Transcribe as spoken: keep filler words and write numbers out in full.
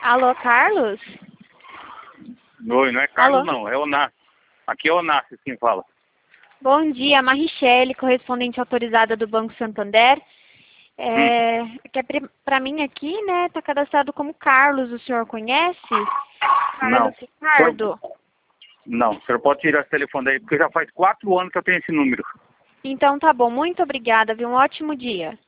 Alô, Carlos? Oi, não é Carlos Alô? não, é Onassis. Aqui é Onassis quem fala. Bom dia, Marichele, correspondente autorizada do Banco Santander. É, Hum. que é para mim aqui, né, tá cadastrado como Carlos, o senhor conhece? Não. Carlos Ricardo? Senhor- Não, o senhor pode tirar esse telefone daí, porque já faz quatro anos que eu tenho esse número. Então tá bom, muito obrigada, viu? Um ótimo dia.